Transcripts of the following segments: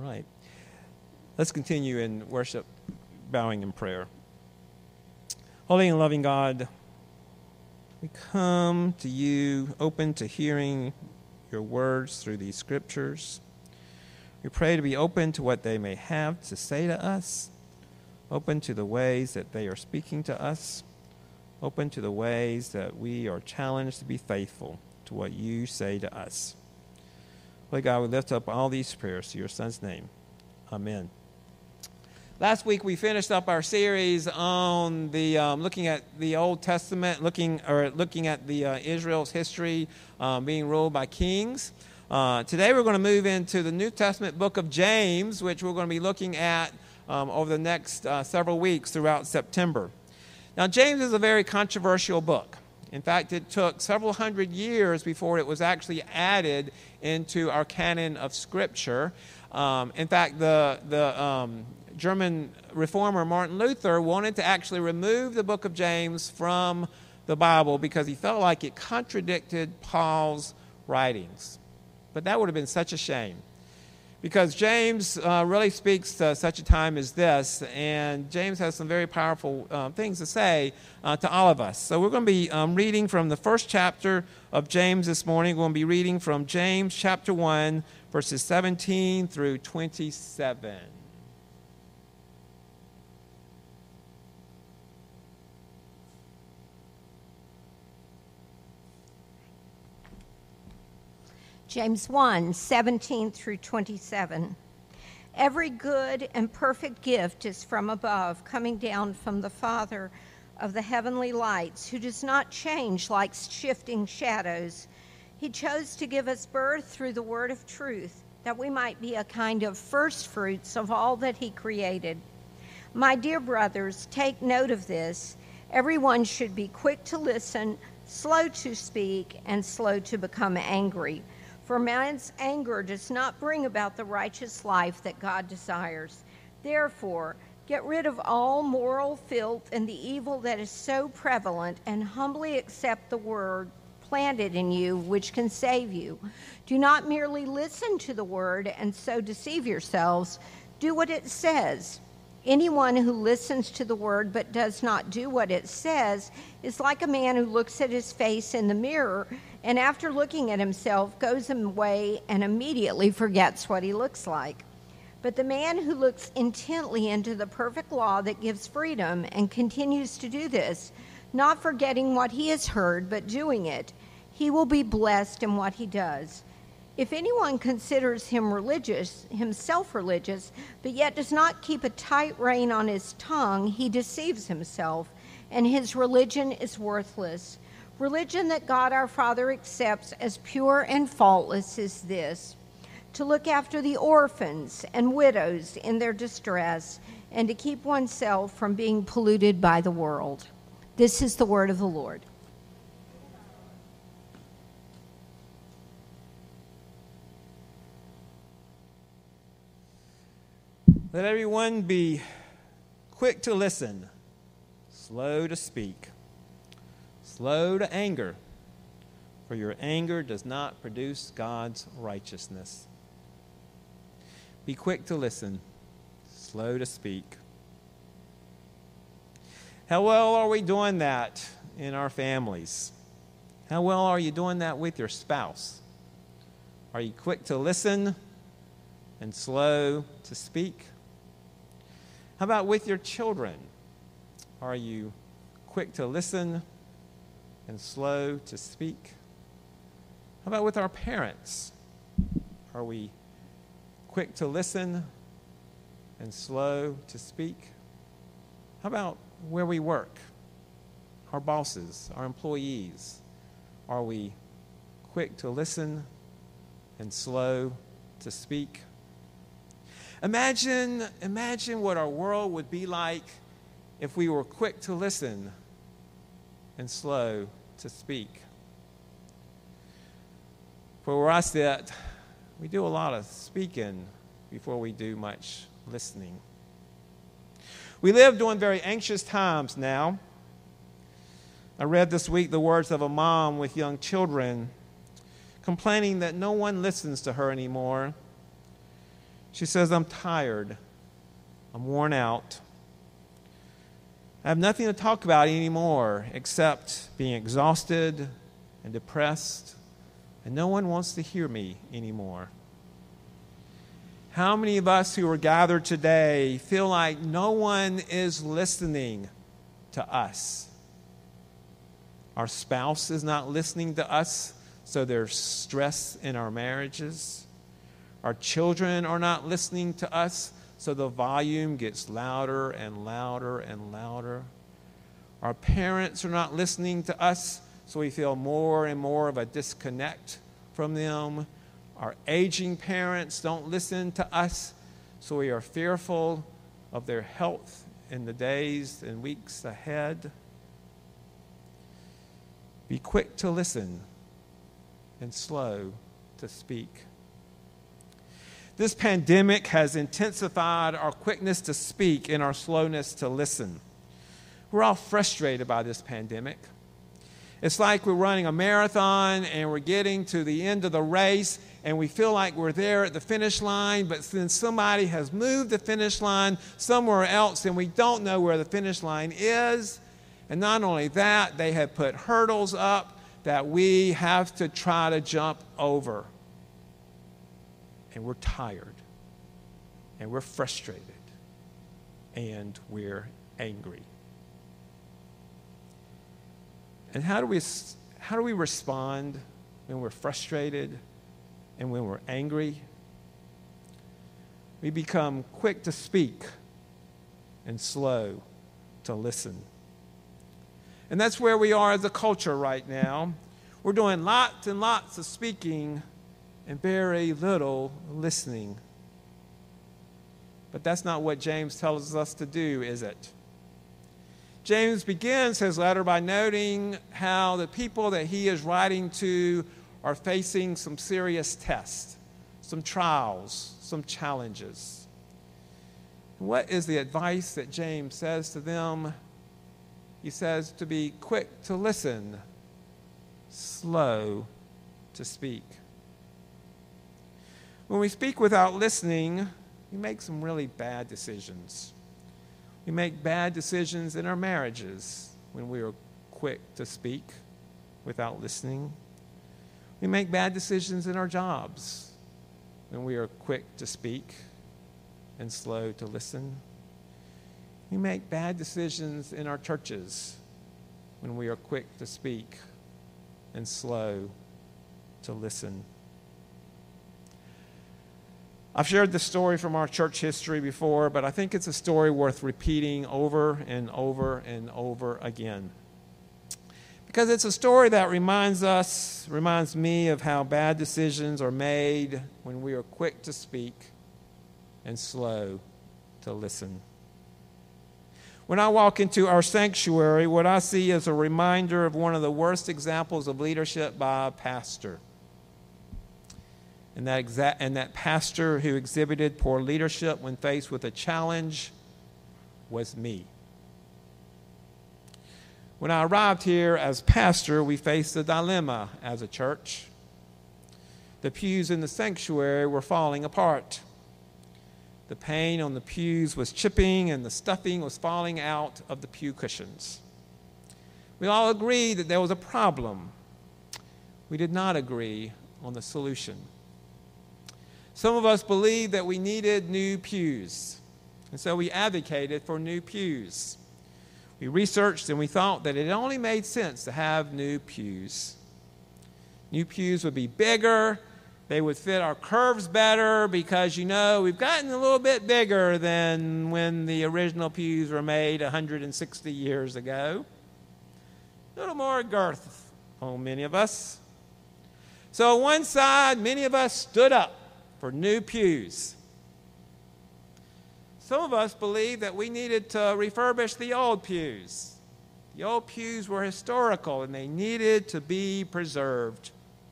right. Let's continue in worship, bowing in prayer. Holy and loving God, we come to you open to hearing your words through these scriptures. We pray to be open to what they may have to say to us, open to the ways that they are speaking to us, open to the ways that we are challenged to be faithful to what you say to us. Holy God, we lift up all these prayers to your Son's name. Amen. Last week we finished up our series on the looking at the Old Testament, looking at the Israel's history being ruled by kings. Today we're going to move into the New Testament book of James, which we're going to be looking at over the next several weeks throughout September. Now, James is a very controversial book. In fact, it took several hundred years before it was actually added into our canon of Scripture. In fact, the German reformer Martin Luther wanted to actually remove the book of James from the Bible because he felt like it contradicted Paul's writings. But that would have been such a shame, because James really speaks to such a time as this, and James has some very powerful things to say to all of us. So we're going to be reading from the first chapter of James this morning. We're going to be reading from James chapter 1, verses 17 through 27. James 1, 17 through 27. Every good and perfect gift is from above, coming down from the Father of the heavenly lights, who does not change like shifting shadows. He chose to give us birth through the word of truth, that we might be a kind of first fruits of all that he created. My dear brothers, take note of this. Everyone should be quick to listen, slow to speak, and slow to become angry. For man's anger does not bring about the righteous life that God desires. Therefore, get rid of all moral filth and the evil that is so prevalent, and humbly accept the word planted in you, which can save you. Do not merely listen to the word and so deceive yourselves. Do what it says. Anyone who listens to the word but does not do what it says is like a man who looks at his face in the mirror and after looking at himself goes away and immediately forgets what he looks like. But the man who looks intently into the perfect law that gives freedom and continues to do this, not forgetting what he has heard but doing it, he will be blessed in what he does. If anyone considers himself religious, but yet does not keep a tight rein on his tongue, he deceives himself, and his religion is worthless. Religion that God our Father accepts as pure and faultless is this: to look after the orphans and widows in their distress, and to keep oneself from being polluted by the world. This is the word of the Lord. Let everyone be quick to listen, slow to speak, slow to anger, for your anger does not produce God's righteousness. Be quick to listen, slow to speak. How well are we doing that in our families? How well are you doing that with your spouse? Are you quick to listen and slow to speak? How about with your children? Are you quick to listen and slow to speak? How about with our parents? Are we quick to listen and slow to speak? How about where we work? Our bosses, our employees. Are we quick to listen and slow to speak? Imagine what our world would be like if we were quick to listen and slow to speak. For where I sit, we do a lot of speaking before we do much listening. We live during very anxious times now. I read this week the words of a mom with young children complaining that no one listens to her anymore. She says, I'm tired. I'm worn out. I have nothing to talk about anymore except being exhausted and depressed, and no one wants to hear me anymore. How many of us who are gathered today feel like no one is listening to us? Our spouse is not listening to us, so there's stress in our marriages. Our children are not listening to us, so the volume gets louder and louder and louder. Our parents are not listening to us, so we feel more and more of a disconnect from them. Our aging parents don't listen to us, so we are fearful of their health in the days and weeks ahead. Be quick to listen and slow to speak. This pandemic has intensified our quickness to speak and our slowness to listen. We're all frustrated by this pandemic. It's like we're running a marathon and we're getting to the end of the race and we feel like we're there at the finish line, but then somebody has moved the finish line somewhere else and we don't know where the finish line is. And not only that, they have put hurdles up that we have to try to jump over. And we're tired, and we're frustrated, and we're angry. And how do we respond when we're frustrated and when we're angry? We become quick to speak and slow to listen. And that's where we are as a culture right now. We're doing lots and lots of speaking and very little listening. But that's not what James tells us to do, is it? James begins his letter by noting how the people that he is writing to are facing some serious tests, some trials, some challenges. What is the advice that James says to them? He says to be quick to listen, slow to speak. When we speak without listening, we make some really bad decisions. We make bad decisions in our marriages when we are quick to speak without listening. We make bad decisions in our jobs when we are quick to speak and slow to listen. We make bad decisions in our churches when we are quick to speak and slow to listen. I've shared this story from our church history before, but I think it's a story worth repeating over and over and over again. Because it's a story that reminds me of how bad decisions are made when we are quick to speak and slow to listen. When I walk into our sanctuary, what I see is a reminder of one of the worst examples of leadership by a pastor. And that pastor who exhibited poor leadership when faced with a challenge was me. When I arrived here as pastor, we faced a dilemma as a church. The pews in the sanctuary were falling apart. The paint on the pews was chipping and the stuffing was falling out of the pew cushions. We all agreed that there was a problem. We did not agree on the solution. Some of us believed that we needed new pews, and so we advocated for new pews. We researched and we thought that it only made sense to have new pews. New pews would be bigger, they would fit our curves better because, we've gotten a little bit bigger than when the original pews were made 160 years ago. A little more girth on many of us. So on one side, many of us stood up for new pews. Some of us believed that we needed to refurbish the old pews. The old pews were historical and they needed to be preserved.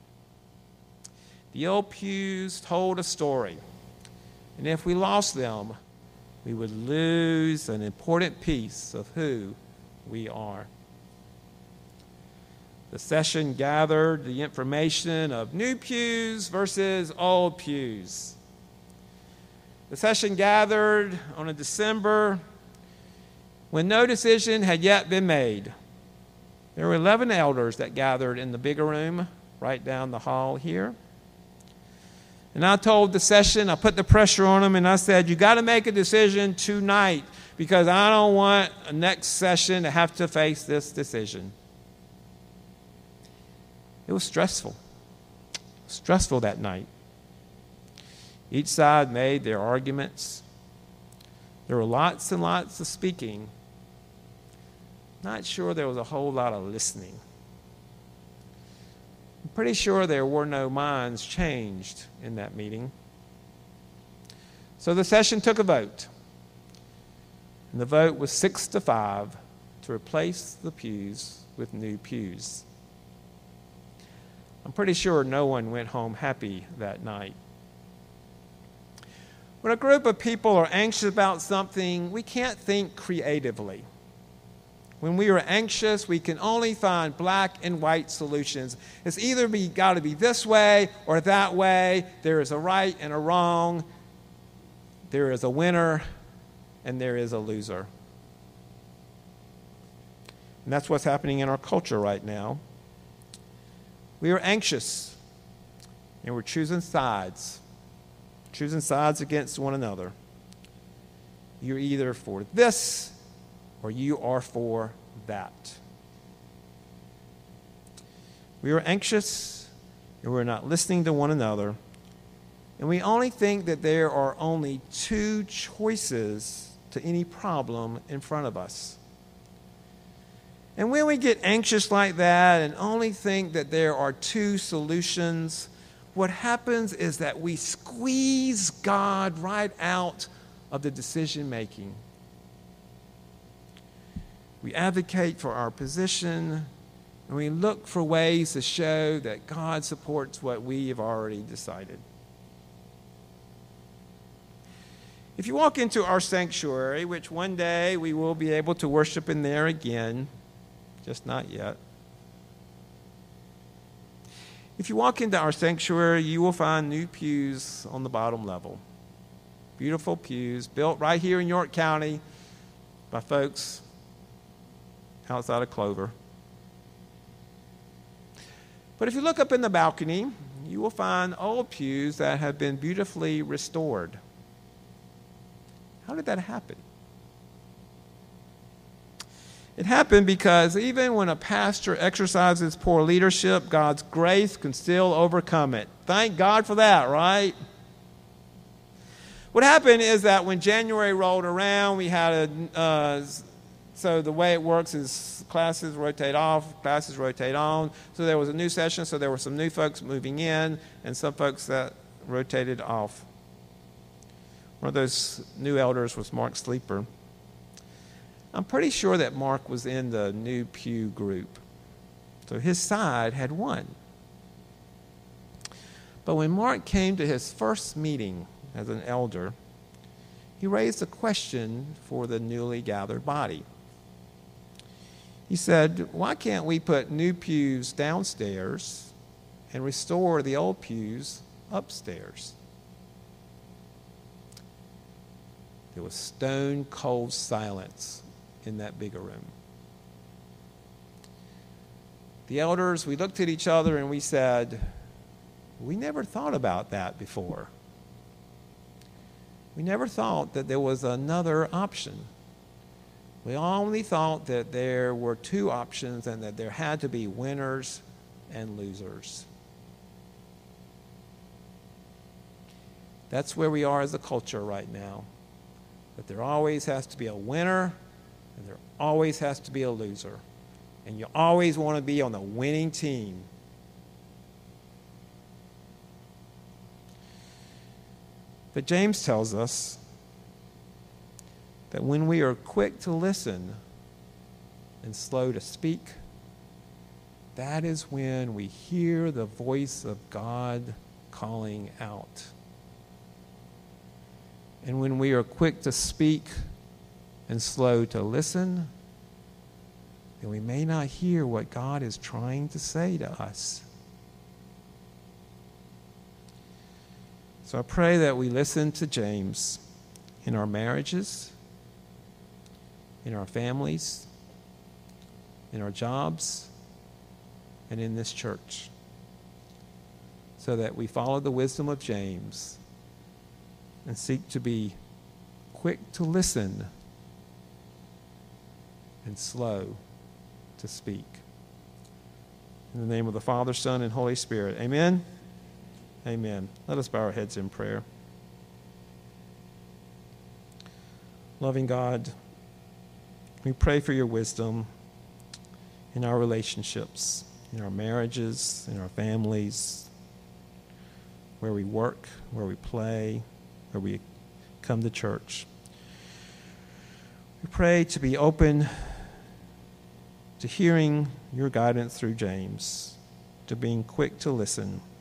The old pews told a story, and if we lost them, we would lose an important piece of who we are. The session gathered the information of new pews versus old pews. The session gathered on a December when no decision had yet been made. There were 11 elders that gathered in the bigger room right down the hall here. And I told the session, I put the pressure on them, and I said, you got to make a decision tonight because I don't want a next session to have to face this decision. It was stressful. Stressful that night. Each side made their arguments. There were lots and lots of speaking. Not sure there was a whole lot of listening. I'm pretty sure there were no minds changed in that meeting. So the session took a vote. And the vote was 6-5 to replace the pews with new pews. I'm pretty sure no one went home happy that night. When a group of people are anxious about something, we can't think creatively. When we are anxious, we can only find black and white solutions. It's either got to be this way or that way. There is a right and a wrong. There is a winner and there is a loser. And that's what's happening in our culture right now. We are anxious and we're choosing sides against one another. You're either for this or you are for that. We are anxious and we're not listening to one another. And we only think that there are only two choices to any problem in front of us. And when we get anxious like that and only think that there are two solutions, what happens is that we squeeze God right out of the decision making. We advocate for our position, and we look for ways to show that God supports what we have already decided. If you walk into our sanctuary, which one day we will be able to worship in there again, just not yet. If you walk into our sanctuary, you will find new pews on the bottom level. Beautiful pews built right here in York County by folks outside of Clover. But if you look up in the balcony, you will find old pews that have been beautifully restored. How did that happen? It happened because even when a pastor exercises poor leadership, God's grace can still overcome it. Thank God for that, right? What happened is that when January rolled around, we had so the way it works is classes rotate off, classes rotate on. So there was a new session, so there were some new folks moving in and some folks that rotated off. One of those new elders was Mark Sleeper. I'm pretty sure that Mark was in the new pew group. So his side had won. But when Mark came to his first meeting as an elder, he raised a question for the newly gathered body. He said, why can't we put new pews downstairs and restore the old pews upstairs? There was stone cold silence in that bigger room. The elders, we looked at each other and we said, we never thought about that before. We never thought that there was another option. We only thought that there were two options and that there had to be winners and losers. That's where we are as a culture right now. That there always has to be a winner and there always has to be a loser. And you always want to be on the winning team. But James tells us that when we are quick to listen and slow to speak, that is when we hear the voice of God calling out. And when we are quick to speak and slow to listen, then we may not hear what God is trying to say to us. So I pray that we listen to James in our marriages, in our families, in our jobs, and in this church, so that we follow the wisdom of James and seek to be quick to listen and slow to speak. In the name of the Father, Son, and Holy Spirit. Amen. Amen. Let us bow our heads in prayer. Loving God, we pray for your wisdom in our relationships, in our marriages, in our families, where we work, where we play, where we come to church. We pray to be open to hearing your guidance through James, to being quick to listen,